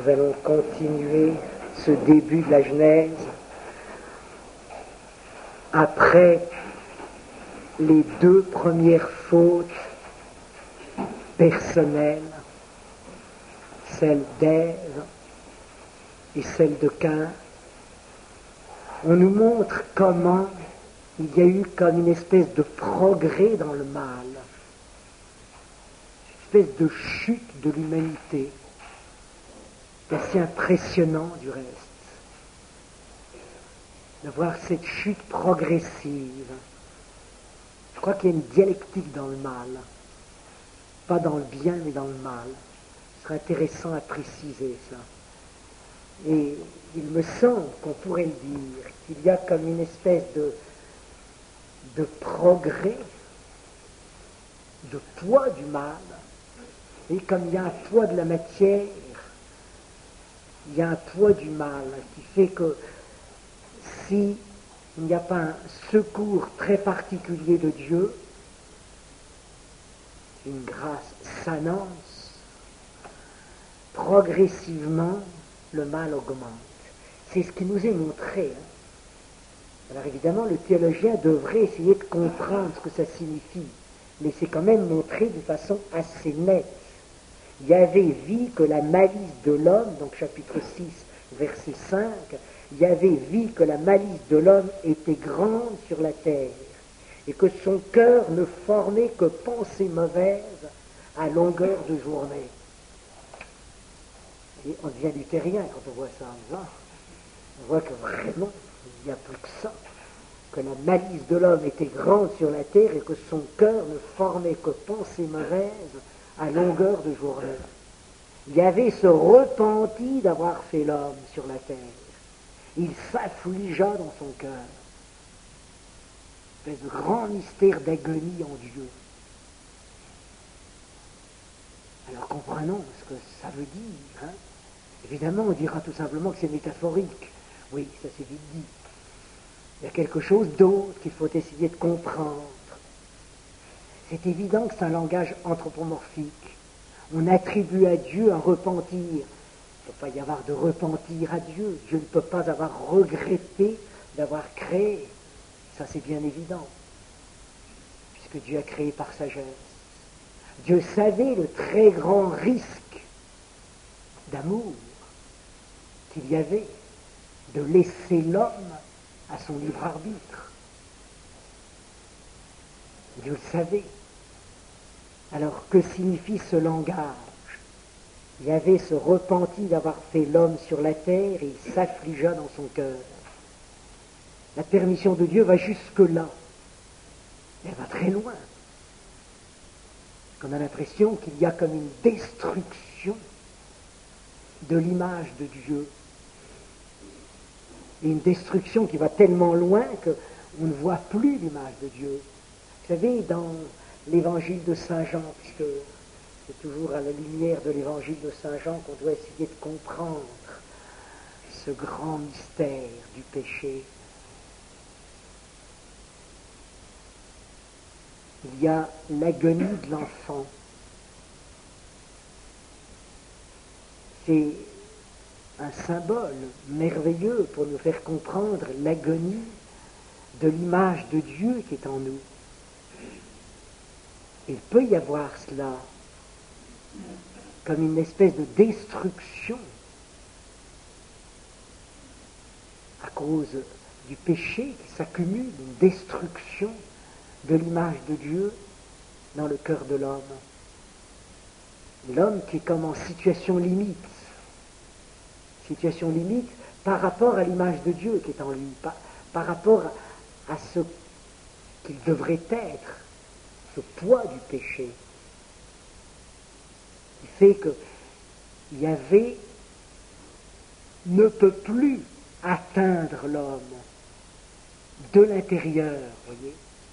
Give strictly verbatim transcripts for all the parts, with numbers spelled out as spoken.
nous allons continuer ce début de la Genèse après les deux premières fautes personnelles, celle d'Ève et celle de Caïn. On nous montre comment il y a eu comme une espèce de progrès dans le mal, une espèce de chute de l'humanité. C'est assez impressionnant du reste de voir cette chute progressive. Je crois qu'il y a une dialectique dans le mal, pas dans le bien mais dans le mal. Ce serait intéressant à préciser ça. Et il me semble qu'on pourrait le dire, qu'il y a comme une espèce de, de progrès, de poids du mal, et comme il y a un poids de la matière, il y a un poids du mal qui fait que s'il n'y a pas un secours très particulier de Dieu, une grâce s'annonce, progressivement le mal augmente. C'est ce qui nous est montré. Hein. Alors évidemment, le théologien devrait essayer de comprendre ce que ça signifie, mais c'est quand même montré de façon assez nette. Yahvé vit que la malice de l'homme, donc chapitre six, verset cinq, Yahvé vit que la malice de l'homme était grande sur la terre, et que son cœur ne formait que pensées mauvaises à longueur de journée. Et on devient luthérien quand on voit ça en disant, on voit que vraiment, il n'y a plus que ça, que la malice de l'homme était grande sur la terre et que son cœur ne formait que pensées mauvaises à longueur de journée. Yahvé se repentit d'avoir fait l'homme sur la terre. Il s'affligea dans son cœur. Une espèce de grand mystère d'agonie en Dieu. Alors comprenons ce que ça veut dire. Hein. Évidemment, on dira tout simplement que c'est métaphorique. Oui, ça c'est vite dit. Il y a quelque chose d'autre qu'il faut essayer de comprendre. C'est évident que c'est un langage anthropomorphique. On attribue à Dieu un repentir. Il ne peut pas y avoir de repentir à Dieu. Dieu ne peut pas avoir regretté d'avoir créé. Ça c'est bien évident. Puisque Dieu a créé par sagesse. Dieu savait le très grand risque d'amour qu'il y avait de laisser l'homme à son libre arbitre. Dieu le savait. Alors que signifie ce langage? Yahvé se repentit d'avoir fait l'homme sur la terre et il s'affligea dans son cœur. La permission de Dieu va jusque-là. Elle va très loin. On a l'impression qu'il y a comme une destruction de l'image de Dieu. Et une destruction qui va tellement loin qu'on ne voit plus l'image de Dieu. Vous savez, dans l'évangile de Saint Jean, puisque c'est toujours à la lumière de l'évangile de Saint Jean qu'on doit essayer de comprendre ce grand mystère du péché. Il y a l'agonie de l'enfant. C'est un symbole merveilleux pour nous faire comprendre l'agonie de l'image de Dieu qui est en nous. Il peut y avoir cela comme une espèce de destruction à cause du péché qui s'accumule, une destruction de l'image de Dieu dans le cœur de l'homme. L'homme qui est comme en situation limite, situation limite par rapport à l'image de Dieu qui est en lui, par, par rapport à, à ce qu'il devrait être, ce poids du péché, qui fait que Yahvé ne peut plus atteindre l'homme de l'intérieur, voyez.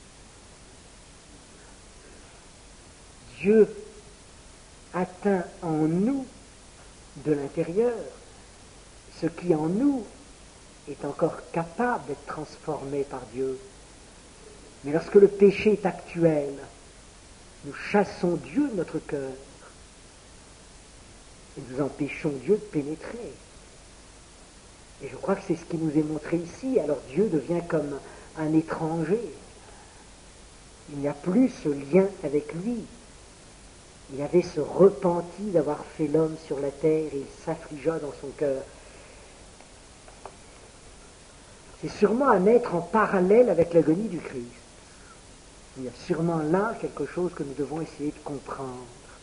Dieu atteint en nous de l'intérieur ce qui en nous est encore capable d'être transformé par Dieu. Mais lorsque le péché est actuel, nous chassons Dieu de notre cœur. et nous empêchons Dieu de pénétrer. Et je crois que c'est ce qui nous est montré ici. Alors Dieu devient comme un étranger. Il n'y a plus ce lien avec lui. Il avait ce repenti d'avoir fait l'homme sur la terre et il s'affligea dans son cœur. C'est sûrement à mettre en parallèle avec l'agonie du Christ. Il y a sûrement là quelque chose que nous devons essayer de comprendre.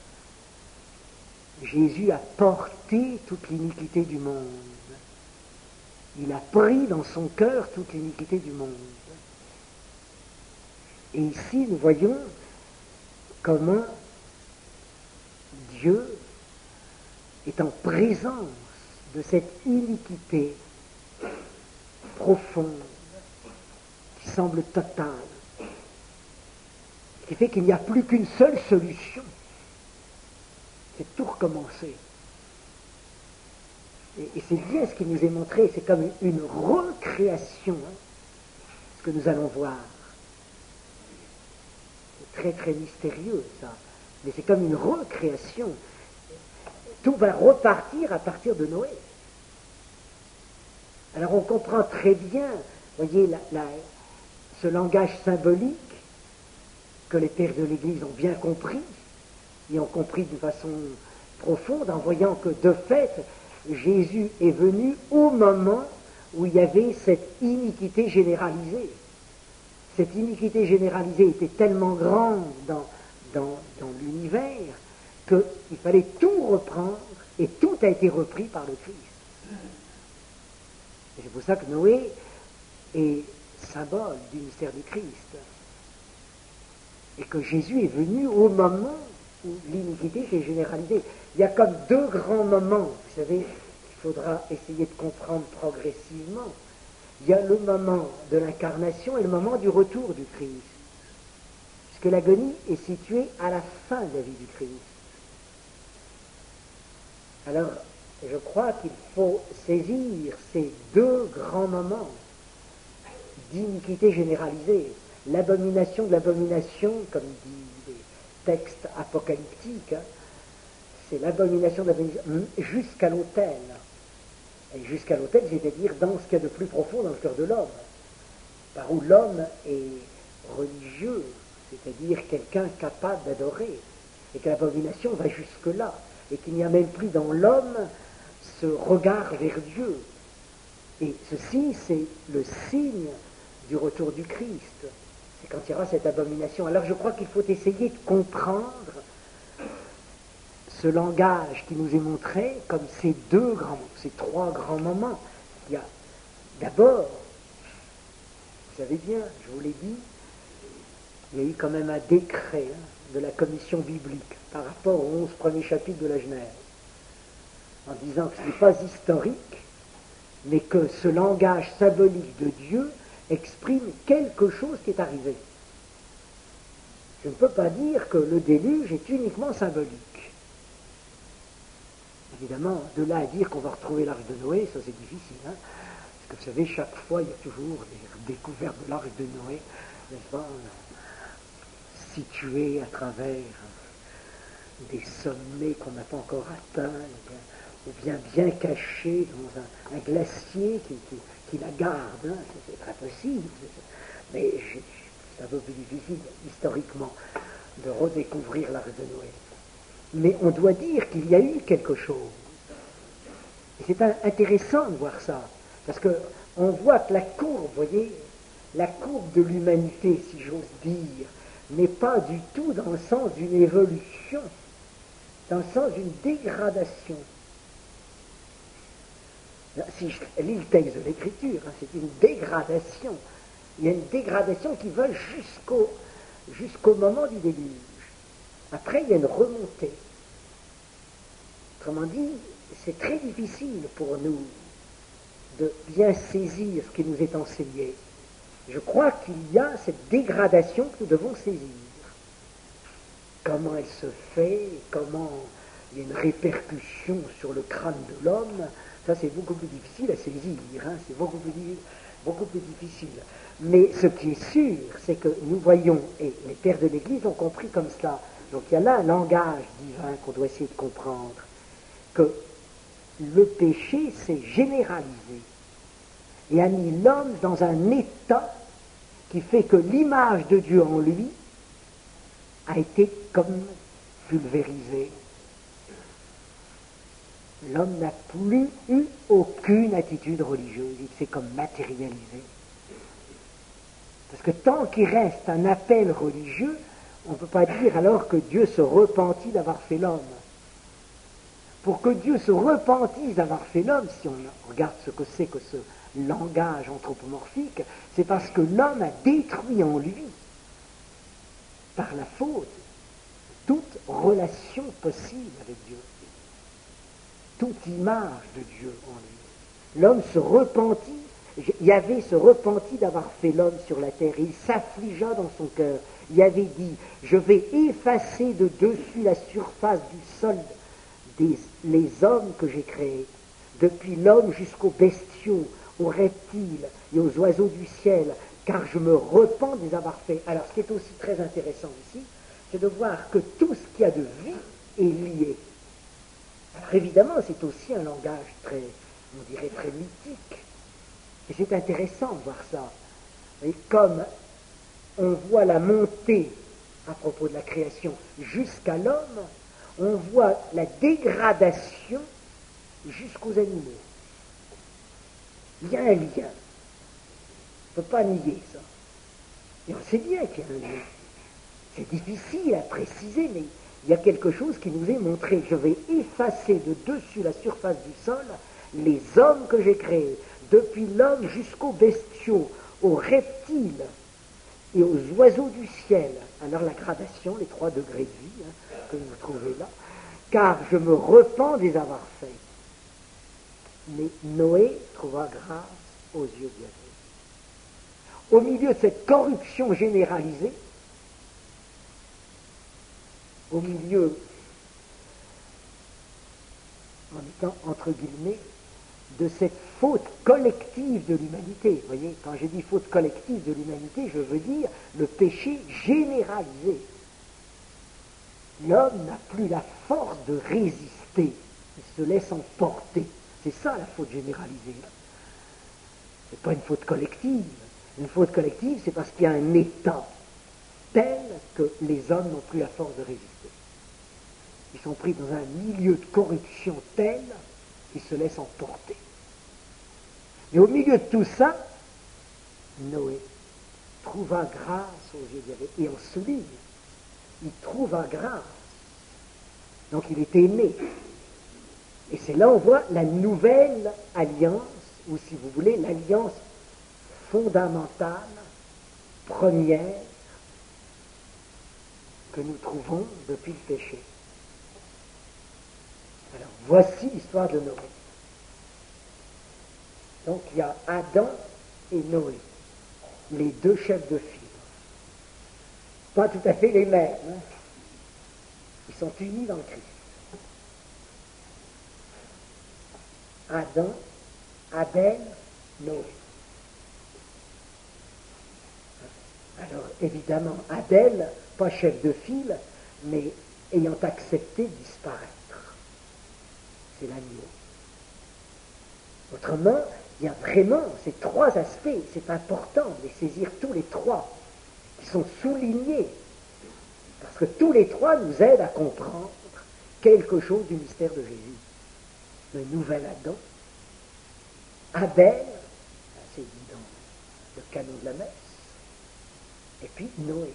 Jésus a porté toute l'iniquité du monde. Il a pris dans son cœur toute l'iniquité du monde. Et ici, nous voyons comment Dieu est en présence de cette iniquité profonde, qui semble totale, qui fait qu'il n'y a plus qu'une seule solution, c'est tout recommencer. Et, et c'est bien ce qui nous est montré, c'est comme une, une recréation, hein, ce que nous allons voir. C'est très très mystérieux ça, mais c'est comme une recréation. Tout va repartir à partir de Noé. Alors on comprend très bien, voyez, la, la, ce langage symbolique que les pères de l'Église ont bien compris, et ont compris d'une façon profonde, en voyant que de fait, Jésus est venu au moment où il y avait cette iniquité généralisée. Cette iniquité généralisée était tellement grande dans, dans, dans l'univers qu'il fallait tout reprendre, et tout a été repris par le Christ. Et c'est pour ça que Noé est symbole du mystère du Christ. Et que Jésus est venu au moment où l'iniquité s'est généralisée. Il y a comme deux grands moments, vous savez, qu'il faudra essayer de comprendre progressivement. Il y a le moment de l'incarnation et le moment du retour du Christ. Puisque l'agonie est située à la fin de la vie du Christ. Alors, je crois qu'il faut saisir ces deux grands moments d'iniquité généralisée. L'abomination de l'abomination, comme dit les textes apocalyptiques, hein, c'est l'abomination de l'abomination jusqu'à l'autel. Et jusqu'à l'autel, c'est-à-dire dans ce qu'il y a de plus profond dans le cœur de l'homme, par où l'homme est religieux, c'est-à-dire quelqu'un capable d'adorer, et que l'abomination va jusque-là, et qu'il n'y a même plus dans l'homme ce regard vers Dieu. Et ceci, c'est le signe du retour du Christ. C'est quand il y aura cette abomination. Alors je crois qu'il faut essayer de comprendre ce langage qui nous est montré comme ces deux grands, ces trois grands moments. Il y a d'abord, vous savez bien, je vous l'ai dit, il y a eu quand même un décret hein, de la commission biblique par rapport aux onze premiers chapitres de la Genèse, en disant que ce n'est pas historique, mais que ce langage symbolique de Dieu exprime quelque chose qui est arrivé. Je ne peux pas dire que le déluge est uniquement symbolique. Évidemment, de là à dire qu'on va retrouver l'arche de Noé, ça c'est difficile. Hein, parce que vous savez, chaque fois, il y a toujours des découvertes de l'arche de Noé, n'est-ce pas, situées à travers des sommets qu'on n'a pas encore atteints, ou bien bien cachés dans un, un glacier qui, qui, qui la garde. Hein, c'est, c'est très possible. Mais j'ai, c'est un peu plus difficile, historiquement, de redécouvrir l'arche de Noé. Mais on doit dire qu'il y a eu quelque chose. Et c'est un, intéressant de voir ça, parce qu'on voit que la courbe, vous voyez, la courbe de l'humanité, si j'ose dire, n'est pas du tout dans le sens d'une évolution, dans le sens d'une dégradation. Si je lis le texte de l'Écriture, hein, c'est une dégradation. Il y a une dégradation qui va jusqu'au, jusqu'au moment du déluge. Après, il y a une remontée. Autrement dit, c'est très difficile pour nous de bien saisir ce qui nous est enseigné. Je crois qu'il y a cette dégradation que nous devons saisir. Comment elle se fait, comment il y a une répercussion sur le crâne de l'homme, ça c'est beaucoup plus difficile à saisir, hein, c'est beaucoup plus, beaucoup plus difficile. Mais ce qui est sûr, c'est que nous voyons, et les pères de l'Église ont compris comme cela, donc il y a là un langage divin qu'on doit essayer de comprendre. que le péché s'est généralisé et a mis l'homme dans un état qui fait que l'image de Dieu en lui a été comme pulvérisée. L'homme n'a plus eu aucune attitude religieuse, il s'est comme matérialisé. Parce que tant qu'il reste un appel religieux, on ne peut pas dire alors que Dieu se repentit d'avoir fait l'homme. Pour que Dieu se repentisse d'avoir fait l'homme, si on regarde ce que c'est que ce langage anthropomorphique, c'est parce que l'homme a détruit en lui, par la faute, toute relation possible avec Dieu, toute image de Dieu en lui. L'homme se repentit, Yahvé se repentit d'avoir fait l'homme sur la terre, et il s'affligea dans son cœur. Il avait dit, je vais effacer de dessus la surface du sol des, les hommes que j'ai créés, depuis l'homme jusqu'aux bestiaux, aux reptiles et aux oiseaux du ciel, car je me repens de les avoir faits. Alors ce qui est aussi très intéressant ici, c'est de voir que tout ce qu'il y a de vie est lié. Alors évidemment, c'est aussi un langage très, on dirait, très mythique. Et c'est intéressant de voir ça. Et comme on voit la montée, à propos de la création, jusqu'à l'homme, on voit la dégradation jusqu'aux animaux. Il y a un lien. On ne peut pas nier ça. Et on sait bien qu'il y a un lien. C'est difficile à préciser, mais il y a quelque chose qui nous est montré. Je vais effacer de dessus la surface du sol les hommes que j'ai créés, depuis l'homme jusqu'aux bestiaux, aux reptiles et aux oiseaux du ciel. Alors la gradation, les trois degrés de vie hein, que vous trouvez là, car je me repens de les avoir faits. Mais Noé trouva grâce aux yeux de Yahvé. Au milieu de cette corruption généralisée, au milieu, en étant entre guillemets, de cette faute collective de l'humanité. Vous voyez, quand je dis faute collective de l'humanité, je veux dire le péché généralisé. L'homme n'a plus la force de résister, il se laisse emporter. C'est ça la faute généralisée. Ce n'est pas une faute collective. Une faute collective, c'est parce qu'il y a un état tel que les hommes n'ont plus la force de résister. Ils sont pris dans un milieu de corruption tel qu'ils se laissent emporter. Mais au milieu de tout ça, Noé trouva grâce aux yeux de Yahvé. Et on souligne, il trouva grâce. Donc il est aimé. Et c'est là on voit la nouvelle alliance, ou si vous voulez, l'alliance fondamentale, première, que nous trouvons depuis le péché. Alors, voici l'histoire de Noé. Donc, il y a Adam et Noé, les deux chefs de file. Pas tout à fait les mêmes. Hein. Ils sont unis dans le Christ. Adam, Abel, Noé. Alors, évidemment, Abel, pas chef de file, mais ayant accepté de disparaître. C'est l'agneau. Autrement, il y a vraiment ces trois aspects, c'est important de les saisir tous les trois, qui sont soulignés, parce que tous les trois nous aident à comprendre quelque chose du mystère de Jésus. Le nouvel Adam, Abel, c'est dit dans le canon de la messe, et puis Noé.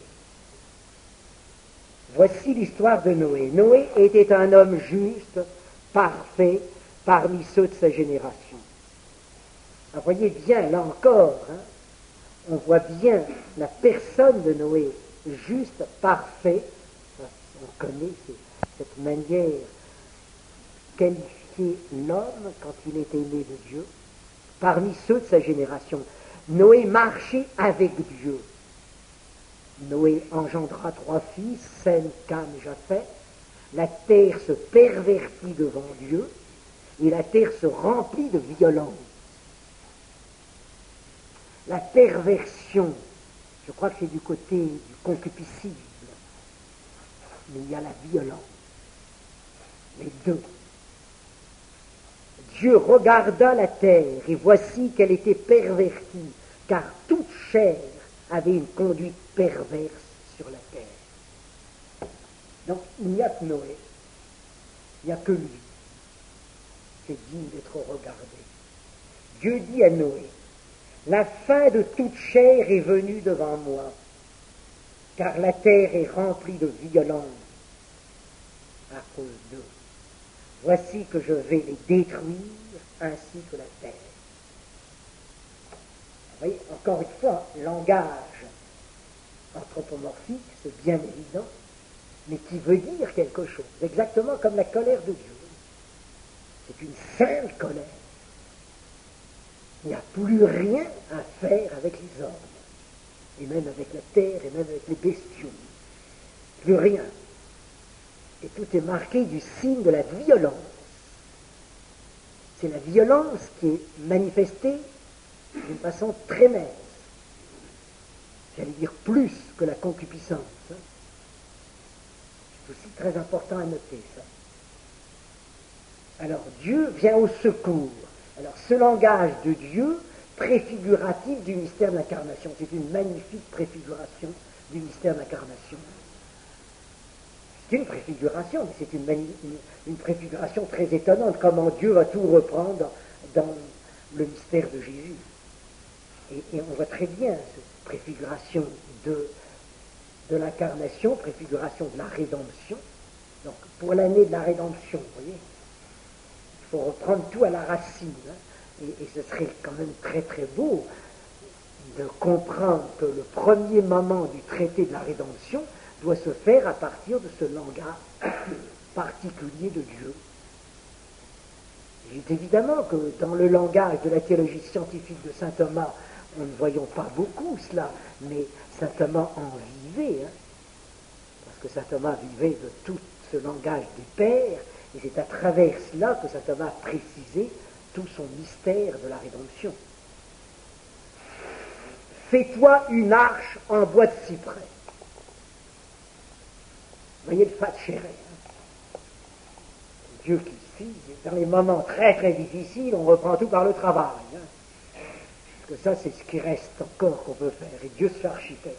Voici l'histoire de Noé. Noé était un homme juste, parfait, parmi ceux de sa génération. Alors, voyez bien, là encore, hein, on voit bien la personne de Noé, juste, parfait. On connaît cette manière qualifier l'homme quand il est aimé de Dieu, parmi ceux de sa génération. Noé marchait avec Dieu. Noé engendra trois fils, Sem, Cam et Japheth. La terre se pervertit devant Dieu et la terre se remplit de violence. La perversion, je crois que c'est du côté du concupiscible, mais il y a la violence. Les deux. Dieu regarda la terre, et voici qu'elle était pervertie, car toute chair avait une conduite perverse sur la terre. Donc, il n'y a que Noé, il n'y a que lui qui est digne d'être regardé. Dieu dit à Noé, la fin de toute chair est venue devant moi, car la terre est remplie de violence à cause d'eux. Voici que je vais les détruire ainsi que la terre. Vous voyez, encore une fois, langage anthropomorphique, c'est bien évident, mais qui veut dire quelque chose, exactement comme la colère de Dieu. C'est une sainte colère. Il n'y a plus rien à faire avec les hommes, et même avec la terre, et même avec les bestiaux. Plus rien. Et tout est marqué du signe de la violence. C'est la violence qui est manifestée d'une façon très mince. J'allais dire plus que la concupiscence. Hein. C'est aussi très important à noter ça. Alors Dieu vient au secours. Alors ce langage de Dieu, préfiguratif du mystère de l'incarnation, c'est une magnifique préfiguration du mystère de l'incarnation. C'est une préfiguration, mais c'est une, mani- une, une préfiguration très étonnante, comment Dieu va tout reprendre dans, dans le mystère de Jésus. Et, et on voit très bien cette préfiguration de, de l'incarnation, préfiguration de la rédemption. Donc pour l'année de la rédemption, vous voyez, il faut reprendre tout à la racine. Hein, et, et ce serait quand même très très beau de comprendre que le premier moment du traité de la rédemption doit se faire à partir de ce langage particulier de Dieu. Il est évidemment que dans le langage de la théologie scientifique de saint Thomas, nous ne voyons pas beaucoup cela, mais saint Thomas en vivait, hein, parce que saint Thomas vivait de tout ce langage des pères, et c'est à travers cela que saint Thomas a précisé tout son mystère de la rédemption. Fais-toi une arche en bois de cyprès. Vous voyez le fat chéré, hein? Dieu qui ici, dans les moments très très difficiles, on reprend tout par le travail. Hein? Parce que ça, c'est ce qui reste encore qu'on peut faire. Et Dieu se fait architecte.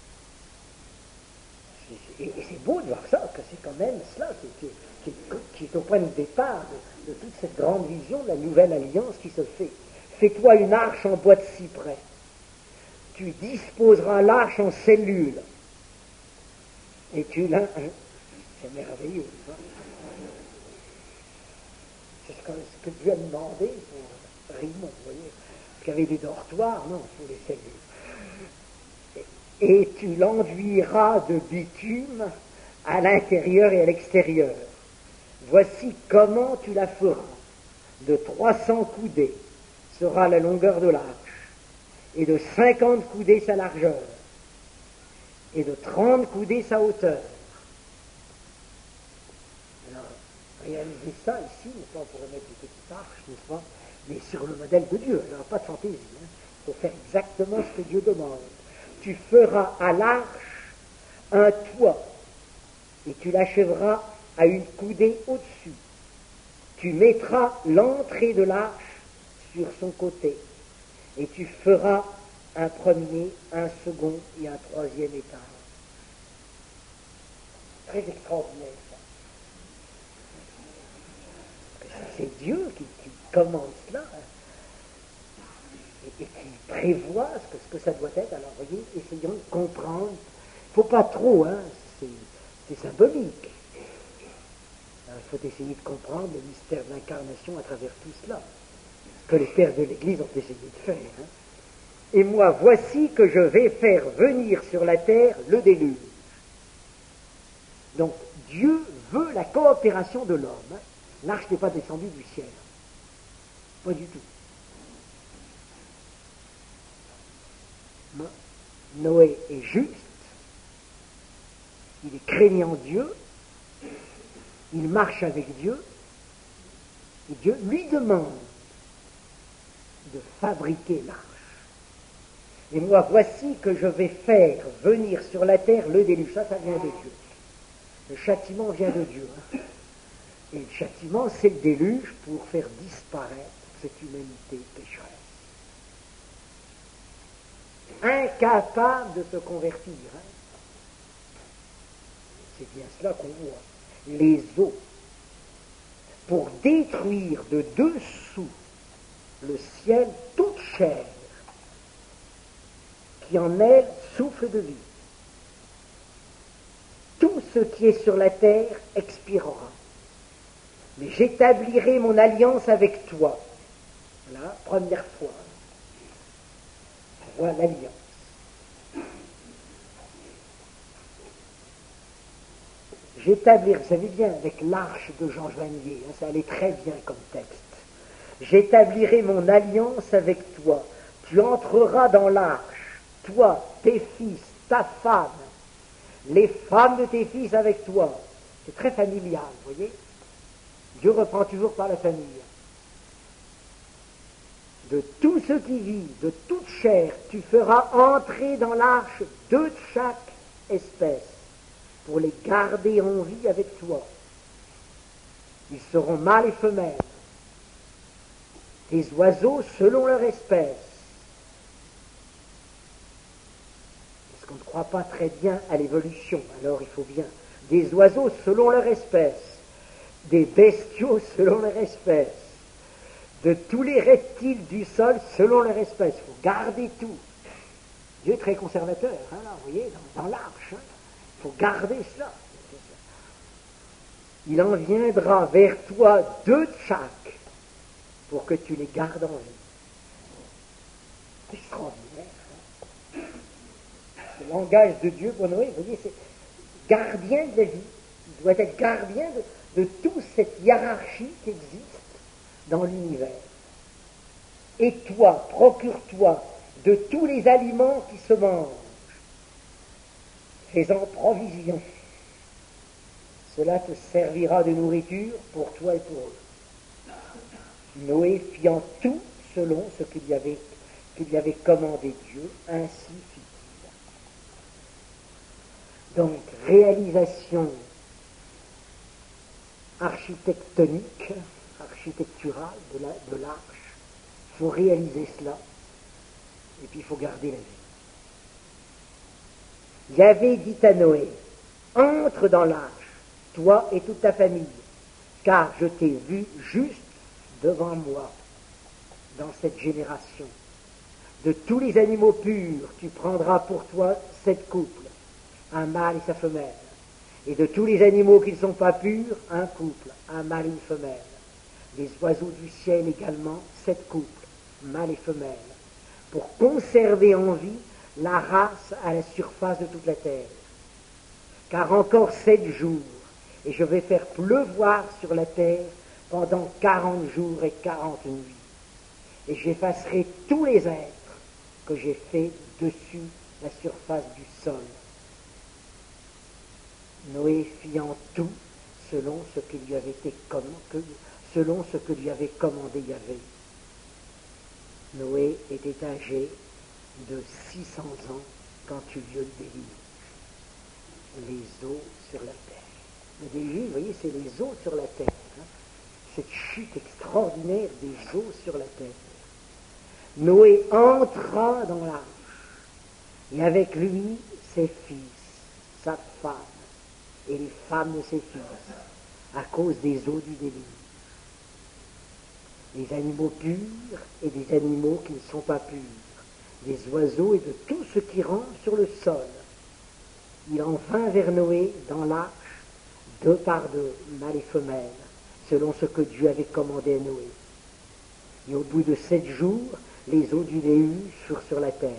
Et, et c'est beau de voir ça, que c'est quand même cela qui, qui, qui, qui est au point de départ de, de toute cette grande vision de la nouvelle alliance qui se fait. Fais-toi une arche en bois de cyprès. Tu disposeras l'arche en cellules. Et tu l'as... C'est merveilleux. Hein? C'est ce que, ce que Dieu a demandé pour Rimon, vous voyez. Parce qu'il y avait des dortoirs, non, il faut les cellules. Et, et tu l'enduiras de bitume à l'intérieur et à l'extérieur. Voici comment tu la feras. De trois cents coudées sera la longueur de l'arche, et de cinquante coudées sa largeur, et de trente coudées sa hauteur. Alors, réaliser ça ici, n'est-ce pas, on pourrait mettre une petite arche, n'est-ce pas, mais sur le modèle de Dieu. Alors, pas de fantaisie, hein. Il faut faire exactement ce que Dieu demande. Tu feras à l'arche un toit, et tu l'achèveras à une coudée au-dessus. Tu mettras l'entrée de l'arche sur son côté, et tu feras un premier, un second et un troisième étage. Très extraordinaire, ça. C'est Dieu qui, qui commande cela, hein, et, et qui prévoit ce que, ce que ça doit être. Alors, voyez, essayons de comprendre. Il ne faut pas trop, hein, c'est, c'est symbolique. Alors, il faut essayer de comprendre le mystère de l'incarnation à travers tout cela, ce que les pères de l'Église ont essayé de faire. Hein. Et moi, voici que je vais faire venir sur la terre le déluge. Donc, Dieu veut la coopération de l'homme. Hein. L'arche n'est pas descendue du ciel. Pas du tout. Noé est juste, il est craignant Dieu, il marche avec Dieu, et Dieu lui demande de fabriquer l'arche. Et moi, voici que je vais faire venir sur la terre le déluge. Ça, ça vient de Dieu. Le châtiment vient de Dieu. Hein. Et le châtiment, c'est le déluge pour faire disparaître cette humanité pécheresse. Incapable de se convertir. Hein. C'est bien cela qu'on voit. Les eaux, pour détruire de dessous le ciel toute chair qui en elle souffle de vie. Tout ce qui est sur la terre expirera. Mais j'établirai mon alliance avec toi. Voilà, première fois. On voit l'alliance. J'établirai, vous savez bien, avec l'arche de Jean Joannier, hein, ça allait très bien comme texte. J'établirai mon alliance avec toi. Tu entreras dans l'arche, toi, tes fils, ta femme, les femmes de tes fils avec toi. C'est très familial, vous voyez. Dieu reprend toujours par la famille. De tous ceux qui vivent, de toute chair, tu feras entrer dans l'arche deux de chaque espèce, pour les garder en vie avec toi. Ils seront mâles et femelles. Tes oiseaux selon leur espèce. Parce qu'on ne croit pas très bien à l'évolution, alors il faut bien. Des oiseaux selon leur espèce. Des bestiaux selon leur espèce, de tous les reptiles du sol selon leur espèce. Il faut garder tout. Dieu est très conservateur, hein, là, vous voyez, dans, dans l'arche. Hein. Il faut garder cela. Il en viendra vers toi deux de chaque, pour que tu les gardes en vie. C'est extraordinaire. Hein. Le langage de Dieu pour Noé, vous voyez, c'est gardien de la vie. Il doit être gardien de... de toute cette hiérarchie qui existe dans l'univers. Et toi, procure-toi de tous les aliments qui se mangent, fais-en provision. Cela te servira de nourriture pour toi et pour eux. Noé fit en tout selon ce qu'il lui avait, qu'il lui avait commandé Dieu, ainsi fit-il. Donc, réalisation architectonique, architecturale de, la, de l'arche. Il faut réaliser cela, et puis il faut garder la vie. Yahvé dit à Noé, entre dans l'arche, toi et toute ta famille, car je t'ai vu juste devant moi, dans cette génération. De tous les animaux purs, tu prendras pour toi sept couples, un mâle et sa femelle. Et de tous les animaux qui ne sont pas purs, un couple, un mâle et une femelle. Les oiseaux du ciel également, sept couples, mâle et femelle, pour conserver en vie la race à la surface de toute la terre. Car encore sept jours, et je vais faire pleuvoir sur la terre pendant quarante jours et quarante nuits. Et j'effacerai tous les êtres que j'ai faits dessus la surface du sol. Noé fit en tout selon ce qui lui avait été commandé, selon ce que lui avait commandé Yahvé. Noé était âgé de six cents ans quand eut lieu le déluge. Les eaux sur la terre. Le déluge, vous voyez, c'est les eaux sur la terre. Hein. Cette chute extraordinaire des eaux sur la terre. Noé entra dans l'arche, et avec lui ses fils, sa femme, et les femmes de ses fils, à cause des eaux du déluge. Des animaux purs et des animaux qui ne sont pas purs, des oiseaux et de tout ce qui rampe sur le sol. Il en vint vers Noé dans l'arche, deux par deux, mâles et femelles, selon ce que Dieu avait commandé à Noé. Et au bout de sept jours, les eaux du déluge furent sur la terre.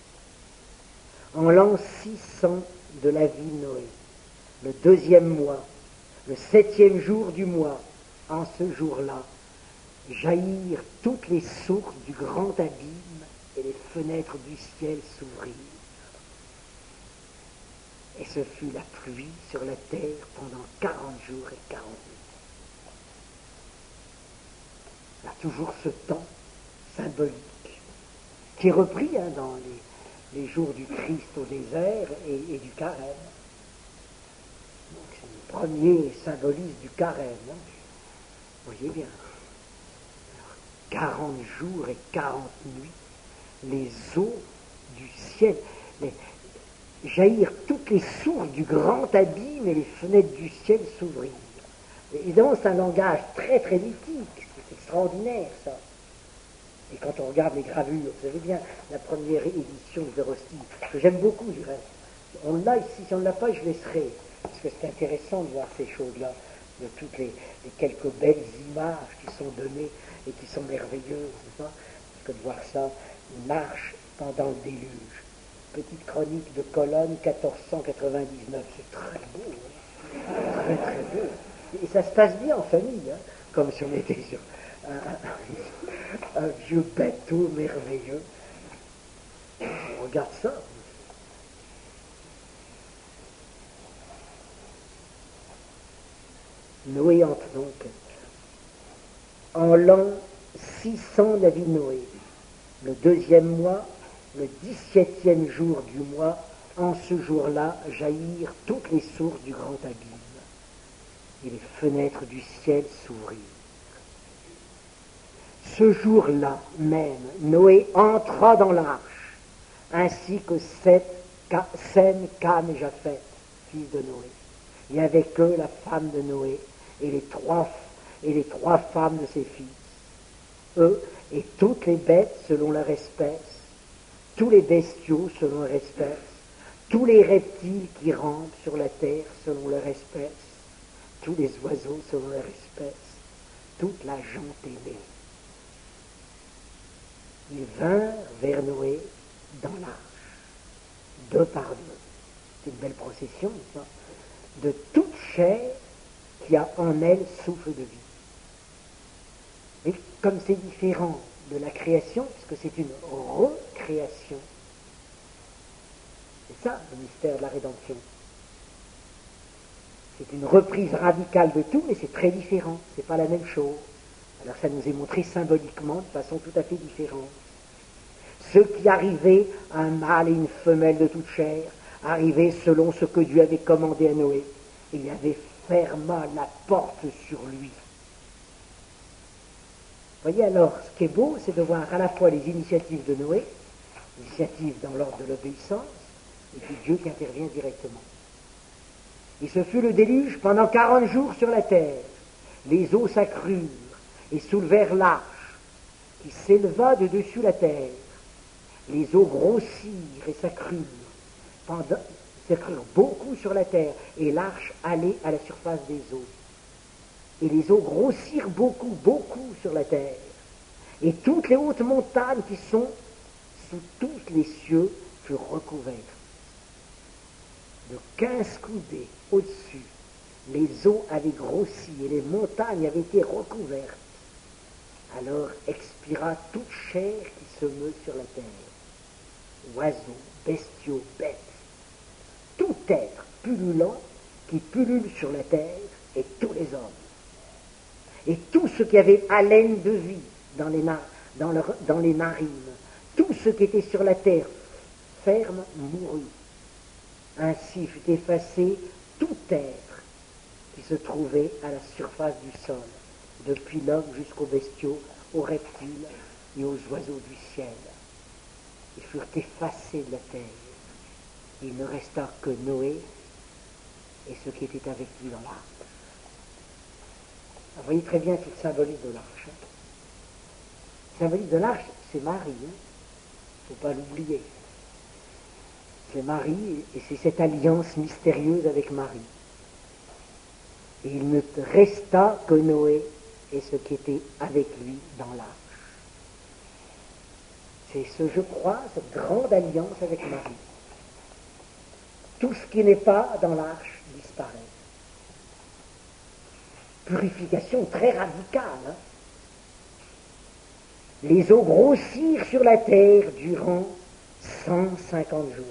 En l'an six cents de la vie de Noé, le deuxième mois, le septième jour du mois, en ce jour-là, jaillirent toutes les sources du grand abîme et les fenêtres du ciel s'ouvrirent. Et ce fut la pluie sur la terre pendant quarante jours et quarante nuits. Il y a toujours ce temps symbolique qui est repris hein, dans les, les jours du Christ au désert et, et du carême. Donc c'est le premier symbolisme du carême. Hein. Voyez bien. quarante jours et quarante nuits, les eaux du ciel, les, jaillir toutes les sources du grand abîme et les fenêtres du ciel s'ouvrirent. Évidemment, c'est un langage très très mythique, c'est extraordinaire ça. Et quand on regarde les gravures, vous savez bien, la première édition de Verosty, que j'aime beaucoup du reste, on l'a ici, si on ne l'a pas, je laisserai, parce que c'est intéressant de voir ces choses-là, de toutes les, les quelques belles images qui sont données et qui sont merveilleuses, n'est-ce pas? Parce que de voir ça, une marche pendant le déluge, petite chronique de Cologne, quatorze cent quatre-vingt-dix-neuf, c'est très beau, hein, très très beau. Et ça se passe bien en famille, hein, comme si on était sur un, un, un vieux bateau merveilleux. On regarde ça. Noé entre donc en l'an six cents de la vie de Noé, le deuxième mois, le dix-septième jour du mois, en ce jour-là jaillirent toutes les sources du grand abîme, et les fenêtres du ciel s'ouvrirent. Ce jour-là même, Noé entra dans l'arche, ainsi que Seth, Sem, Cam et Japheth, fils de Noé, et avec eux la femme de Noé, et les trois, et les trois femmes de ses fils, eux et toutes les bêtes selon leur espèce, tous les bestiaux selon leur espèce, tous les reptiles qui rampent sur la terre selon leur espèce, tous les oiseaux selon leur espèce, toute la gente aimée. Ils vinrent vers Noé dans l'arche, deux par deux. C'est une belle procession, ça, de toute chair qui a en elle souffle de vie. Et comme c'est différent de la création, puisque c'est une recréation, c'est ça le mystère de la rédemption. C'est une reprise radicale de tout, mais c'est très différent, c'est pas la même chose. Alors ça nous est montré symboliquement de façon tout à fait différente. Ce qui arrivait, un mâle et une femelle de toute chair, arrivaient selon ce que Dieu avait commandé à Noé. Et il avait ferma la porte sur lui. Vous voyez alors, ce qui est beau, c'est de voir à la fois les initiatives de Noé, initiatives dans l'ordre de l'obéissance, et puis Dieu qui intervient directement. Et ce fut le déluge pendant quarante jours sur la terre. Les eaux s'accrurent et soulevèrent l'arche, qui s'éleva de dessus la terre. Les eaux grossirent et s'accrurent, pendant, s'accrurent beaucoup sur la terre, et l'arche allait à la surface des eaux. Et les eaux grossirent beaucoup, beaucoup sur la terre. Et toutes les hautes montagnes qui sont sous tous les cieux furent recouvertes. De quinze coudées au-dessus, les eaux avaient grossi et les montagnes avaient été recouvertes. Alors expira toute chair qui se meut sur la terre. Oiseaux, bestiaux, bêtes, tout être pullulant qui pullule sur la terre et tous les hommes. Et tout ce qui avait haleine de vie dans les, na- dans, leur, dans les narines, tout ce qui était sur la terre ferme mourut. Ainsi fut effacé tout être qui se trouvait à la surface du sol, depuis l'homme jusqu'aux bestiaux, aux reptiles et aux oiseaux du ciel. Ils furent effacés de la terre. Il ne resta que Noé et ceux qui étaient avec lui dans l'arche. Vous voyez très bien toute symbolique de l'arche. Hein. Symbolique de l'arche, c'est Marie. Il hein. ne faut pas l'oublier. C'est Marie et c'est cette alliance mystérieuse avec Marie. Et il ne resta que Noé et ceux qui étaient avec lui dans l'arche. C'est ce, je crois, cette grande alliance avec Marie. Tout ce qui n'est pas dans l'arche disparaît. Purification très radicale. Hein. Les eaux grossirent sur la terre durant cent cinquante jours.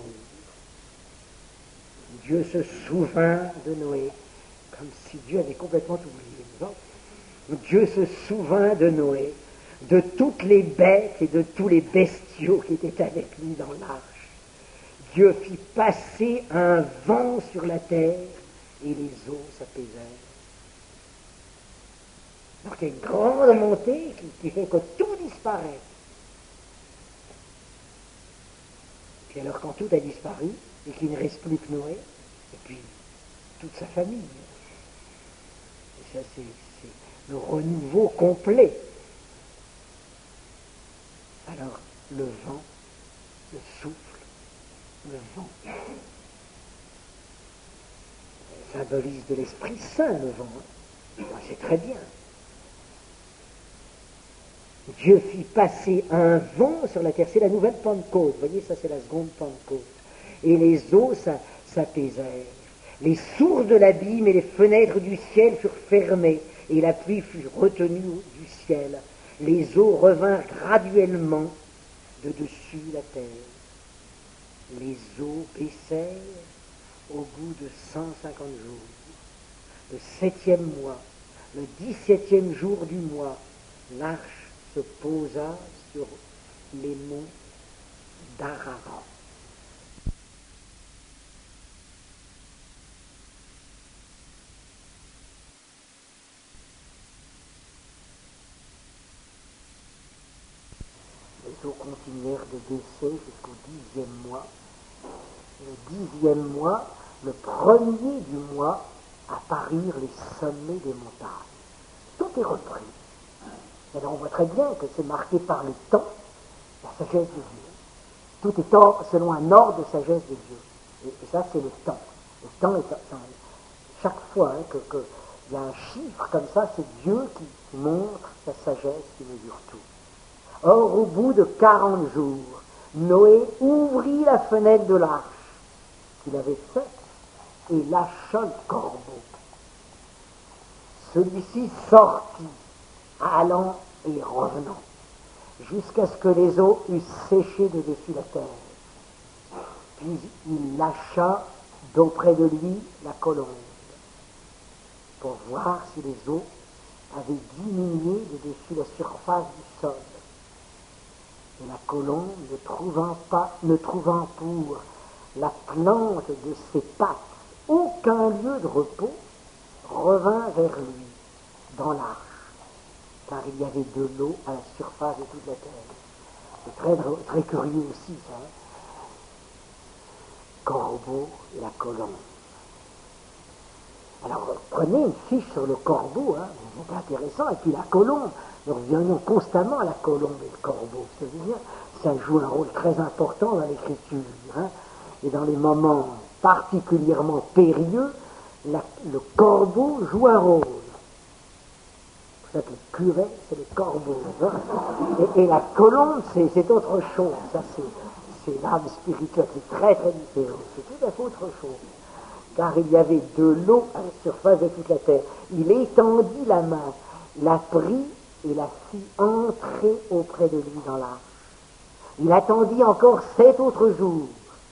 Dieu se souvint de Noé, comme si Dieu avait complètement oublié. Non? Dieu se souvint de Noé, de toutes les bêtes et de tous les bestiaux qui étaient avec lui dans l'arche. Dieu fit passer un vent sur la terre et les eaux s'apaisèrent. Donc il y a une grande montée qui, qui fait que tout disparaît. Puis alors quand tout a disparu, et qu'il ne reste plus que Noé, et puis toute sa famille, et ça c'est, c'est le renouveau complet. Alors le vent, le souffle, le vent, ça symbolise de l'Esprit Saint, le vent. Ben, c'est très bien. Dieu fit passer un vent sur la terre. C'est la nouvelle Pentecôte. Vous voyez, ça c'est la seconde Pentecôte. Et les eaux ça, s'apaisèrent. Les sources de l'abîme et les fenêtres du ciel furent fermées, et la pluie fut retenue du ciel. Les eaux revinrent graduellement de dessus la terre. Les eaux baissèrent au bout de cent cinquante jours. Le septième mois, le dix-septième jour du mois, l'arche se posa sur les monts d'Ararat. Les eaux continuèrent de baisser jusqu'au dixième mois. Le dixième mois, le premier du mois, apparurent les sommets des montagnes. Tout est repris. Et là, on voit très bien que c'est marqué par le temps, la sagesse de Dieu. Tout est or, selon un ordre de sagesse de Dieu. Et, et ça, c'est le temps. Le temps est... Dans, chaque fois hein, que, que il y a un chiffre comme ça, c'est Dieu qui montre sa sagesse, qui mesure tout. Or, au bout de quarante jours, Noé ouvrit la fenêtre de l'arche qu'il avait faite et lâcha le corbeau. Celui-ci sortit, allant et revenant, jusqu'à ce que les eaux eussent séché de dessus la terre. Puis il lâcha d'auprès de lui la colombe, pour voir si les eaux avaient diminué de dessus la surface du sol. Et la colombe, ne trouvant pas, ne trouvant pour la plante de ses pattes aucun lieu de repos, revint vers lui dans l'arche, car il y avait de l'eau à la surface de toute la terre. C'est très, très curieux aussi, ça. Hein? Corbeau et la colombe. Alors, prenez une fiche sur le corbeau, hein, c'est intéressant, et puis la colombe. Nous reviendrons constamment à la colombe et le corbeau. C'est-à-dire, ça joue un rôle très important dans l'écriture. Hein, et dans les moments particulièrement périlleux, la, le corbeau joue un rôle. Pour ça que le curé, c'est le corbeau. Hein, et, et la colombe, c'est, c'est autre chose. Ça, c'est, c'est l'âme spirituelle. C'est très, très différent. C'est tout à fait autre chose. Car il y avait de l'eau à la surface de toute la terre. Il étendit la main, la prit et la fit entrer auprès de lui dans l'arche. Il attendit encore sept autres jours.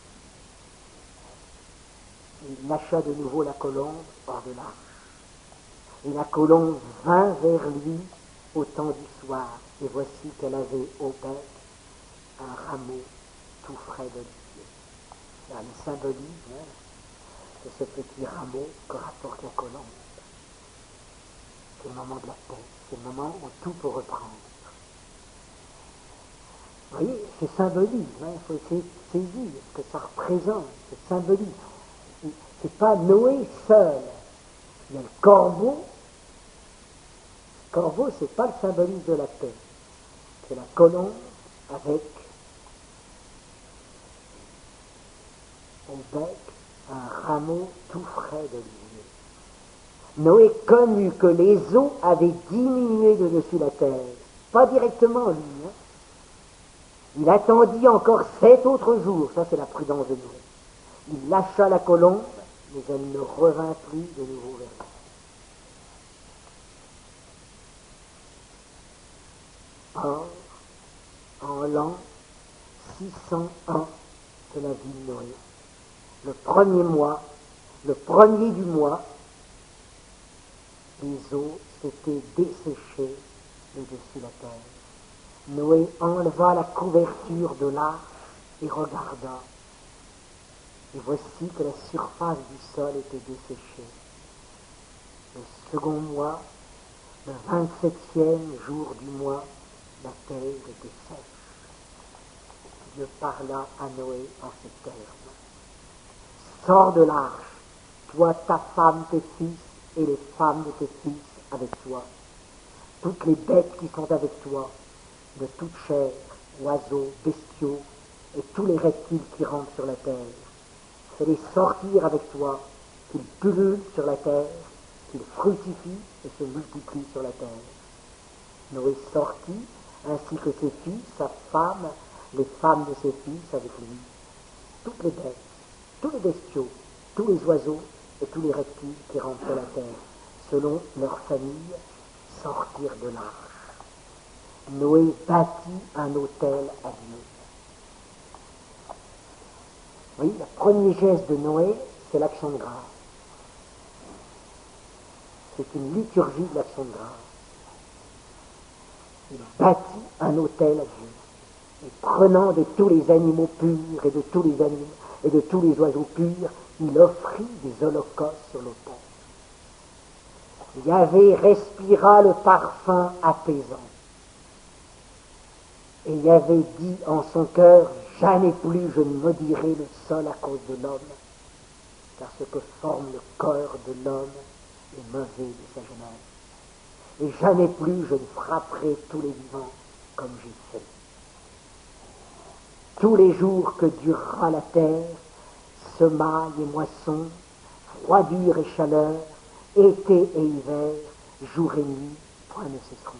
Il lâcha de nouveau la colombe hors de l'arche. Et la colombe vint vers lui au temps du soir. Et voici qu'elle avait au bec un rameau tout frais d'olivier. Là, le symbolisme hein, de ce petit rameau que rapporte la colombe. C'est le moment de la paix. C'est le moment où tout peut reprendre. Vous voyez, c'est symbolisme, il hein, faut essayer de saisir ce que ça représente, c'est symbolisme. C'est pas Noé seul. Il y a le corbeau. Le corbeau, c'est pas le symbolisme de la paix. C'est la colombe avec au bec un rameau tout frais d'olivier. Noé connut que les eaux avaient diminué de dessus la terre. Pas directement lui. Hein. Il attendit encore sept autres jours. Ça, c'est la prudence de Noé. Il lâcha la colombe, mais elle ne revint plus de nouveau vers lui. Or, en l'an six cent un de la vie de Noé, le premier mois, le premier du mois, les eaux s'étaient desséchées de dessus la terre. Noé enleva la couverture de l'arche et regarda. Et voici que la surface du sol était desséchée. Le second mois, Le vingt-septième jour du mois, la terre était sèche. Dieu parla à Noé en ces termes. Sors de l'arche, toi, ta femme, tes fils, et les femmes de tes fils avec toi. Toutes les bêtes qui sont avec toi, de toute chair, oiseaux, bestiaux, et tous les reptiles qui rampent sur la terre. Fais-les sortir avec toi, qu'ils pullulent sur la terre, qu'ils fructifient et se multiplient sur la terre. Noé sortit, ainsi que ses fils, sa femme, les femmes de ses fils avec lui. Toutes les bêtes, tous les bestiaux, tous les oiseaux et tous les reptiles qui rampent sur la terre, selon leur famille, sortirent de l'arche. Noé bâtit un autel à Dieu. Oui, le premier geste de Noé, c'est l'action de grâce. C'est une liturgie de l'action de grâce. Il bâtit un autel à Dieu. Et prenant de tous les animaux purs et de tous les animaux et de tous les oiseaux purs, il offrit des holocaustes sur l'autel. Yahvé respira le parfum apaisant. Et Yahvé dit en son cœur, jamais plus je ne maudirai le sol à cause de l'homme, car ce que forme le corps de l'homme est mauvais de sa jeunesse. Et jamais plus je ne frapperai tous les vivants comme j'ai fait. Tous les jours que durera la terre, semailles et moissons, froidure et chaleur, été et hiver, jour et nuit, point ne cesseront.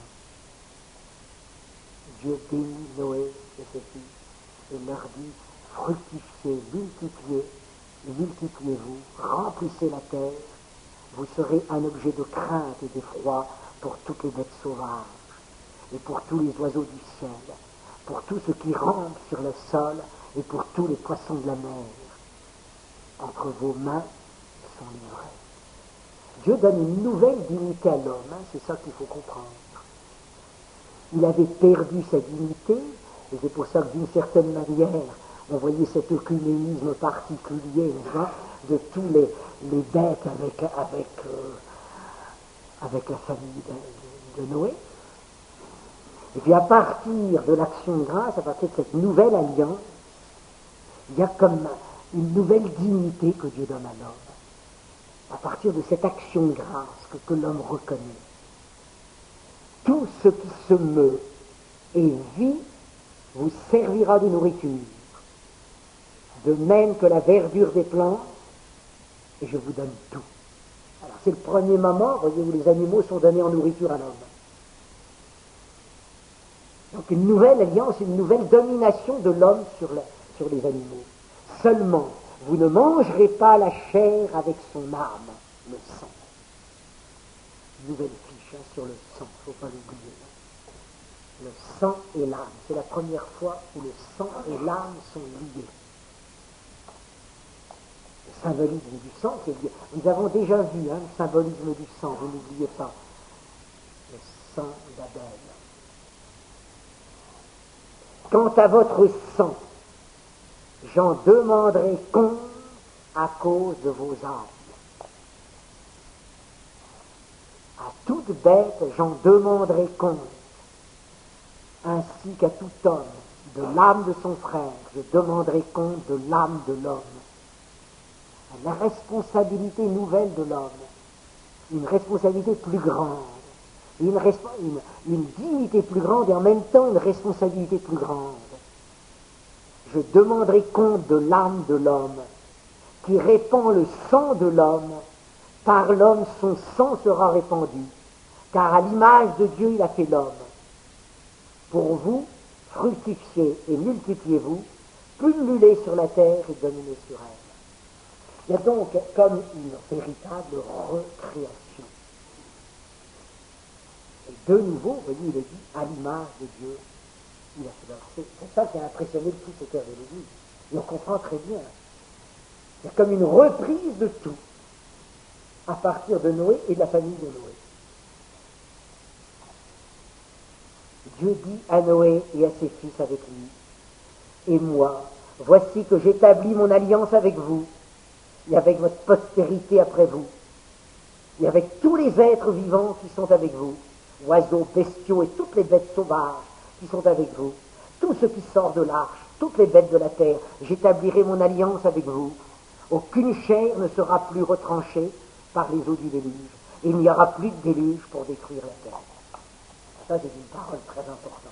Dieu bénit Noé et ses fils et leur dit, fructifiez, multipliez, multipliez-vous, remplissez la terre, vous serez un objet de crainte et d'effroi pour toutes les bêtes sauvages et pour tous les oiseaux du ciel, pour tout ce qui rampe sur le sol et pour tous les poissons de la mer. Entre vos mains sont livrés. Dieu donne une nouvelle dignité à l'homme, hein, c'est ça qu'il faut comprendre. Il avait perdu sa dignité, et c'est pour ça que d'une certaine manière, on voyait cet œcuménisme particulier, hein, de tous les, les bêtes avec, avec, euh, avec la famille de, de Noé. Et puis à partir de l'action de grâce, à partir de cette nouvelle alliance, il y a comme une nouvelle dignité que Dieu donne à l'homme. À partir de cette action de grâce que, que l'homme reconnaît. Tout ce qui se meut et vit vous servira de nourriture, de même que la verdure des plantes, et je vous donne tout. Alors c'est le premier moment, voyez, où les animaux sont donnés en nourriture à l'homme. Donc une nouvelle alliance, une nouvelle domination de l'homme sur, la, sur les animaux. Seulement, vous ne mangerez pas la chair avec son âme, le sang. Nouvelle fiche hein, sur le sang, il ne faut pas l'oublier. Le sang et l'âme, c'est la première fois où le sang et l'âme sont liés. Le symbolisme du sang, c'est lié. Nous avons déjà vu hein, le symbolisme du sang, vous n'oubliez pas. Le sang d'Abel. Quant à votre sang, j'en demanderai compte à cause de vos âmes. À toute bête, j'en demanderai compte, ainsi qu'à tout homme, de l'âme de son frère, je demanderai compte de l'âme de l'homme. La responsabilité nouvelle de l'homme, une responsabilité plus grande, une, resp- une, une dignité plus grande et en même temps une responsabilité plus grande. Je demanderai compte de l'âme de l'homme, qui répand le sang de l'homme. Par l'homme, son sang sera répandu, car à l'image de Dieu, il a fait l'homme. Pour vous, fructifiez et multipliez-vous, pullulez sur la terre et dominez sur elle. Il y a donc comme une véritable recréation. Et de nouveau, vous voyez, il est dit, à l'image de Dieu, il a fait l'homme. C'est, c'est ça qui a impressionné le plus le cœur de l'Église. Et on comprend très bien. Il y a comme une reprise de tout, à partir de Noé et de la famille de Noé. Dieu dit à Noé et à ses fils avec lui, et moi, voici que j'établis mon alliance avec vous, et avec votre postérité après vous, et avec tous les êtres vivants qui sont avec vous, oiseaux, bestiaux et toutes les bêtes sauvages qui sont avec vous, tout ce qui sort de l'arche, toutes les bêtes de la terre, j'établirai mon alliance avec vous. Aucune chair ne sera plus retranchée par les eaux du déluge. Et il n'y aura plus de déluge pour détruire la terre. Ça, c'est une parole très importante.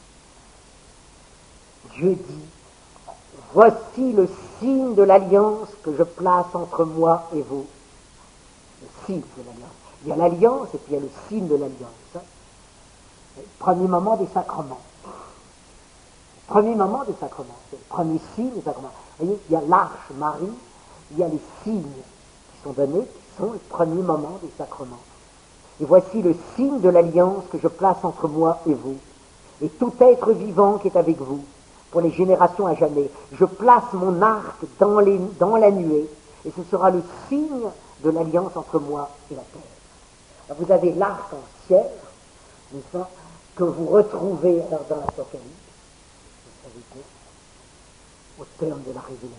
Dieu dit, voici le signe de l'alliance que je place entre moi et vous. Le signe de l'alliance. Il y a l'alliance et puis il y a le signe de l'alliance. Hein. Le premier moment des sacrements. Le premier moment des sacrements. C'est le premier signe des sacrements. Vous voyez, il y a l'arche Marie, il y a les signes qui sont donnés, qui sont le premier moment des sacrements. Et voici le signe de l'alliance que je place entre moi et vous, et tout être vivant qui est avec vous, pour les générations à jamais. Je place mon arc dans, les, dans la nuée, et ce sera le signe de l'alliance entre moi et la terre. Alors vous avez l'arc en ciel, n'est-ce pas, que vous retrouvez alors dans l'Apocalypse, vous savez bien, au terme de la révélation.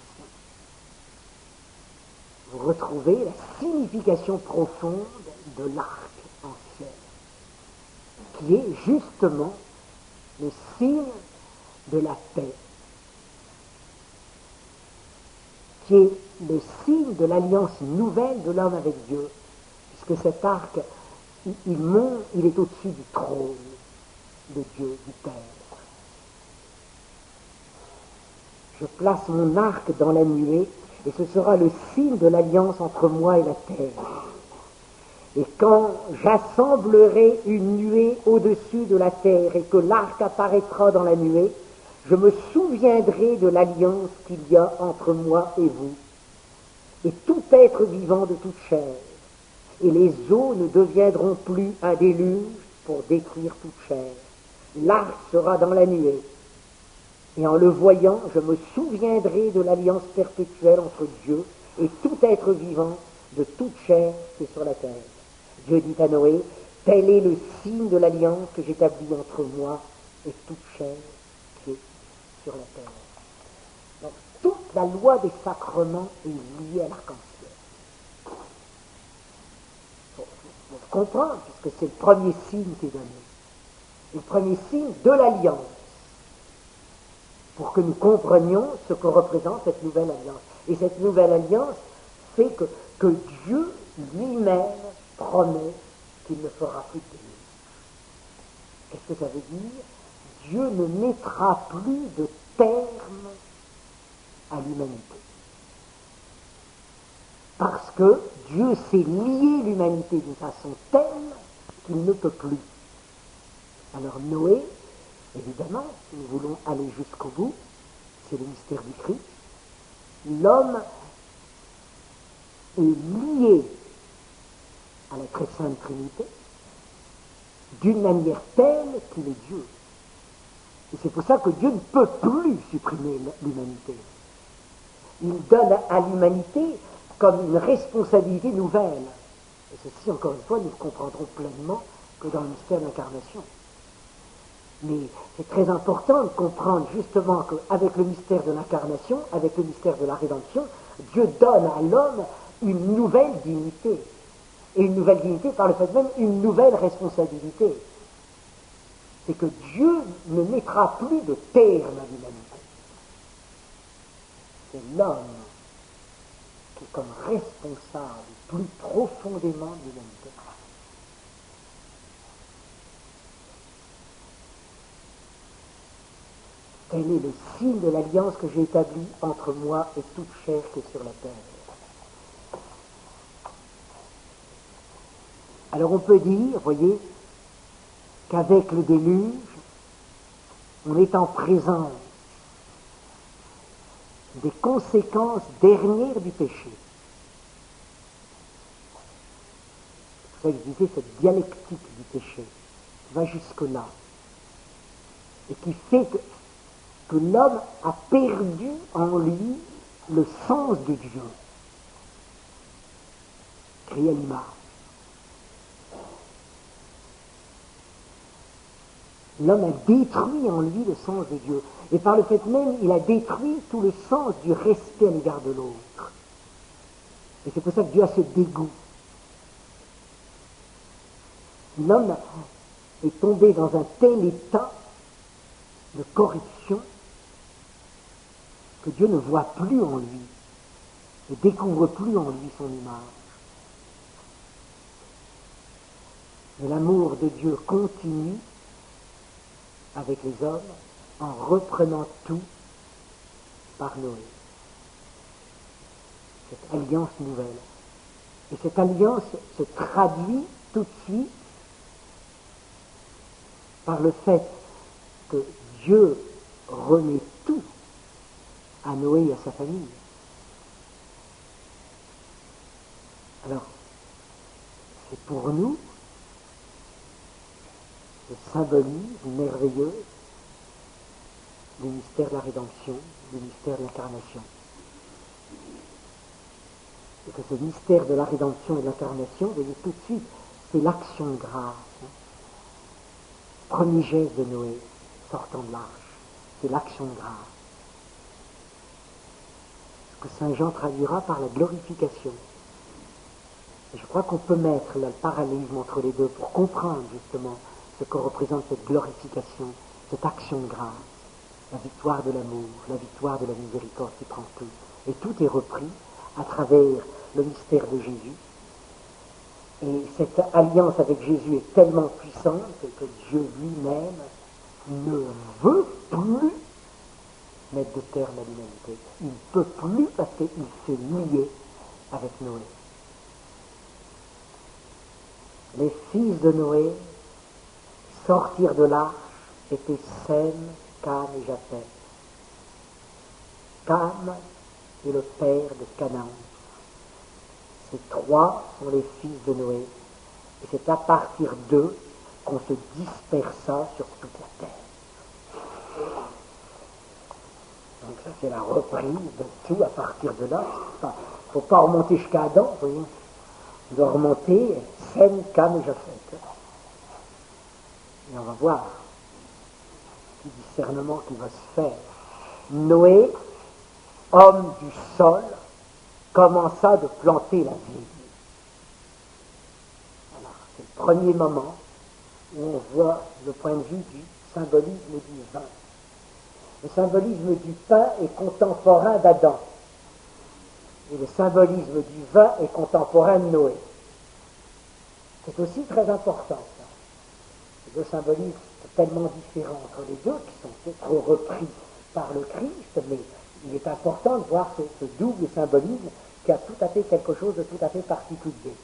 Vous retrouvez la signification profonde de l'arc en ciel, qui est justement le signe de la paix, qui est le signe de l'alliance nouvelle de l'homme avec Dieu, puisque cet arc, il, il monte, il est au-dessus du trône de Dieu, du Père. Je place mon arc dans la nuée, et ce sera le signe de l'alliance entre moi et la terre. Et quand j'assemblerai une nuée au-dessus de la terre et que l'arc apparaîtra dans la nuée, je me souviendrai de l'alliance qu'il y a entre moi et vous, et tout être vivant de toute chair. Et les eaux ne deviendront plus un déluge pour détruire toute chair. L'arc sera dans la nuée. Et en le voyant, je me souviendrai de l'alliance perpétuelle entre Dieu et tout être vivant de toute chair qui est sur la terre. Dieu dit à Noé, tel est le signe de l'alliance que j'établis entre moi et toute chair qui est sur la terre. Donc toute la loi des sacrements est liée à l'arc-en-ciel. Il faut, faut, faut comprendre, puisque c'est le premier signe qui est donné. Le premier signe de l'alliance. Pour que nous comprenions ce que représente cette nouvelle alliance. Et cette nouvelle alliance fait que, que Dieu lui-même promet qu'il ne fera plus de déluge. Qu'est-ce que ça veut dire? Dieu ne mettra plus de terme à l'humanité. Parce que Dieu s'est lié l'humanité d'une façon telle qu'il ne peut plus. Alors Noé, évidemment, si nous voulons aller jusqu'au bout, c'est le mystère du Christ. L'homme est lié à la très sainte Trinité d'une manière telle qu'il est Dieu. Et c'est pour ça que Dieu ne peut plus supprimer l'humanité. Il donne à l'humanité comme une responsabilité nouvelle. Et ceci, encore une fois, nous le comprendrons pleinement que dans le mystère de l'incarnation. Mais c'est très important de comprendre justement qu'avec le mystère de l'incarnation, avec le mystère de la rédemption, Dieu donne à l'homme une nouvelle dignité. Et une nouvelle dignité, par le fait même, une nouvelle responsabilité. C'est que Dieu ne mettra plus de terme à l'humanité. C'est l'homme qui est comme responsable plus profondément de l'humanité. Tel est le signe de l'alliance que j'ai établie entre moi et toute chair qui est sur la terre. Alors on peut dire, voyez, qu'avec le déluge, on est en présence des conséquences dernières du péché. C'est pour ça que je disais cette dialectique du péché qui va jusque-là et qui fait que, que l'homme a perdu en lui le sens de Dieu, créé à l'image. L'homme a détruit en lui le sens de Dieu. Et par le fait même, il a détruit tout le sens du respect à l'égard de l'autre. Et c'est pour ça que Dieu a ce dégoût. L'homme est tombé dans un tel état de corruption que Dieu ne voit plus en lui, ne découvre plus en lui son image. Mais l'amour de Dieu continue avec les hommes en reprenant tout par Noé. Cette alliance nouvelle. Et cette alliance se traduit tout de suite par le fait que Dieu remet tout à Noé et à sa famille. Alors, c'est pour nous le symbolisme merveilleux du mystère de la rédemption, du mystère de l'incarnation. Et que ce mystère de la rédemption et de l'incarnation, vous voyez tout de suite, c'est l'action de grâce. Premier geste de Noé, sortant de l'arche, c'est l'action de grâce. Ce que saint Jean traduira par la glorification. Et je crois qu'on peut mettre là, le parallélisme entre les deux pour comprendre justement ce que représente cette glorification, cette action de grâce, la victoire de l'amour, la victoire de la miséricorde qui prend tout. Et tout est repris à travers le mystère de Jésus. Et cette alliance avec Jésus est tellement puissante que Dieu lui-même ne veut plus mettre de terme à l'humanité. Il ne peut plus parce qu'il s'est lié avec Noé. Les fils de Noé sortirent de l'arche étaient Sem, Cam et Japheth. Cam est le père de Canaan. Ces trois sont les fils de Noé. Et c'est à partir d'eux qu'on se dispersa sur toute la terre. Donc ça c'est la reprise de tout à partir de là. Il ne faut pas remonter jusqu'à Adam, vous voyez. On doit remonter Sem, Cam et Japheth. Et on va voir le discernement qui va se faire. Noé, homme du sol, commença de planter la vigne. Alors, c'est le premier moment où on voit le point de vue du symbolisme du vin. Le symbolisme du pain est contemporain d'Adam. Et le symbolisme du vin est contemporain de Noé. C'est aussi très important, ça. Les deux symbolismes sont tellement différents entre les deux, qui sont peut-être repris par le Christ, mais il est important de voir ce, ce double symbolisme qui a tout à fait quelque chose de tout à fait particulier.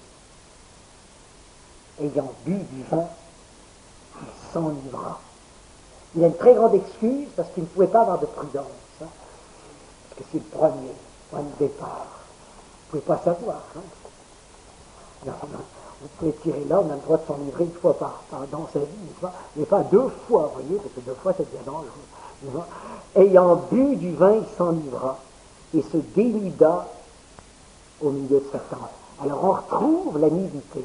Ayant bu du vin, il s'enivra. Il a une très grande excuse parce qu'il ne pouvait pas avoir de prudence. Hein, parce que c'est le premier point de départ. Vous ne pouvez pas savoir. Hein. Non, non, vous pouvez tirer là, on a le droit de s'enivrer une fois par, par dans sa vie, mais pas deux fois, vous voyez, parce que deux fois c'est bien dangereux. Ayant bu du vin, il s'enivra et se dénuda au milieu de sa tente. Alors on retrouve la nudité.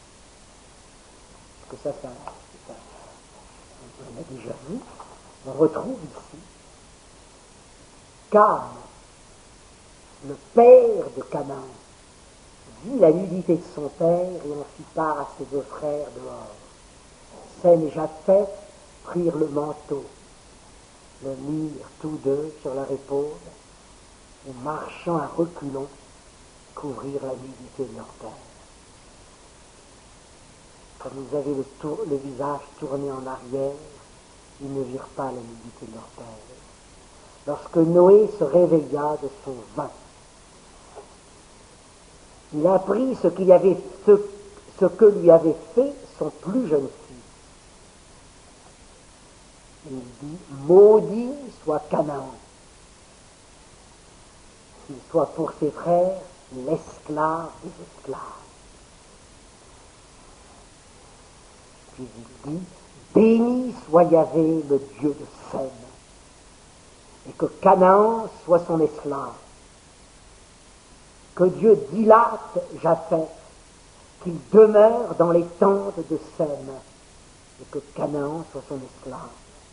Parce que ça, ça, ça on a déjà vu. On retrouve ici Cam, le père de Canaan, vit la nudité de son père et en fit part à ses deux frères dehors. Sem et Japheth prirent le manteau, le mirent tous deux sur leur épaule, et marchant à reculons, couvrirent la nudité de leur père. Comme ils avaient le, tour, le visage tourné en arrière, ils ne virent pas la nudité de leur père. Lorsque Noé se réveilla de son vin, il apprit ce, qu'il avait, ce, ce que lui avait fait son plus jeune fils. Il dit, maudit soit Canaan, qu'il soit pour ses frères l'esclave des esclaves. Puis il dit, béni soit Yahvé, le Dieu de Sem, et que Canaan soit son esclave. Que Dieu dilate Japheth, qu'il demeure dans les tentes de Sem, et que Canaan soit son esclave.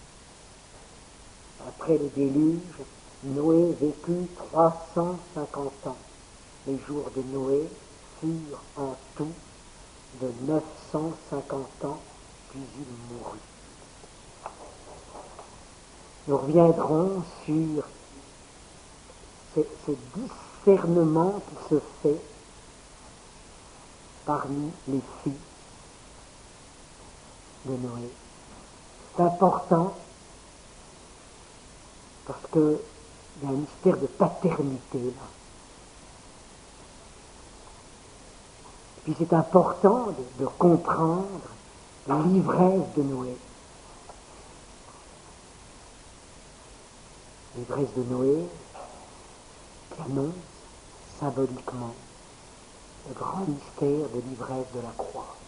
Après le déluge, Noé vécut trois cent cinquante ans. Les jours de Noé furent en tout de neuf cent cinquante ans, puis il mourut. Nous reviendrons sur ce, ce discernement qui se fait parmi les filles de Noé. C'est important parce qu'il y a un mystère de paternité là. Puis c'est important de, de comprendre l'ivresse de Noé. L'ivresse de Noé qui annonce symboliquement le grand mystère de l'ivresse de la croix.